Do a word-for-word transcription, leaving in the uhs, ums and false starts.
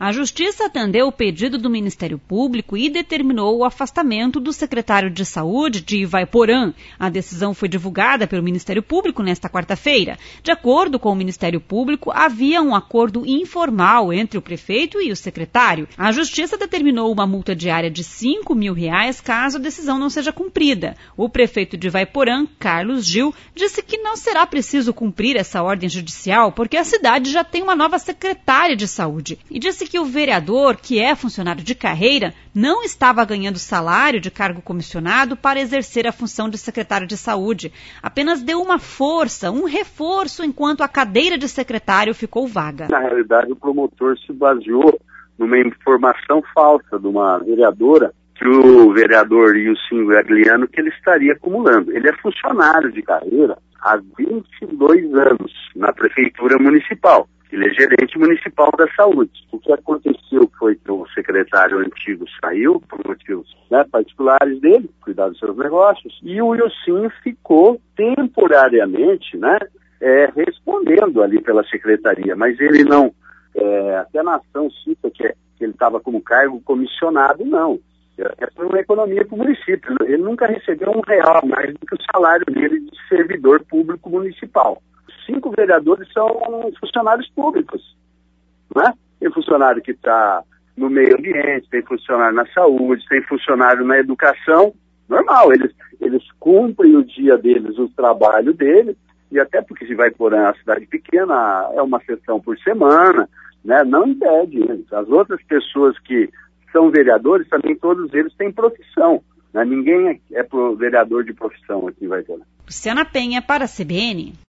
A Justiça atendeu o pedido do Ministério Público e determinou o afastamento do secretário de Saúde de Ivaiporã. A decisão foi divulgada pelo Ministério Público nesta quarta-feira. De acordo com o Ministério Público, havia um acordo informal entre o prefeito e o secretário. A Justiça determinou uma multa diária de cinco mil reais caso a decisão não seja cumprida. O prefeito de Ivaiporã, Carlos Gil, disse que não será preciso cumprir essa ordem judicial porque a cidade já tem uma nova secretária de saúde. E disse que o vereador, que é funcionário de carreira, não estava ganhando salário de cargo comissionado para exercer a função de secretário de saúde. Apenas deu uma força, um reforço, enquanto a cadeira de secretário ficou vaga. Na realidade, o promotor se baseou numa informação falsa de uma vereadora, que o vereador Ilcinho Gagliano, que ele estaria acumulando. Ele é funcionário de carreira há vinte e dois anos na prefeitura municipal. Ele é gerente municipal da saúde. O que aconteceu foi que o secretário antigo saiu, por motivos né, particulares dele, cuidar dos seus negócios, e o Ilcinho ficou temporariamente né, é, respondendo ali pela secretaria, mas ele não, é, até na ação cita que, é, que ele estava como cargo comissionado, não. É foi uma economia para o município. Ele nunca recebeu um real a mais do que o salário dele de servidor público municipal. Cinco vereadores são funcionários públicos, né? Tem funcionário que está no meio ambiente, tem funcionário na saúde, tem funcionário na educação. Normal, eles, eles cumprem o dia deles, o trabalho deles, e até porque se vai por uma cidade pequena, é uma sessão por semana, né? Não impede eles. As outras pessoas que são vereadores, também todos eles têm profissão, né? Ninguém é, é vereador de profissão aqui, vai ter. Luciana Penha para a C B N.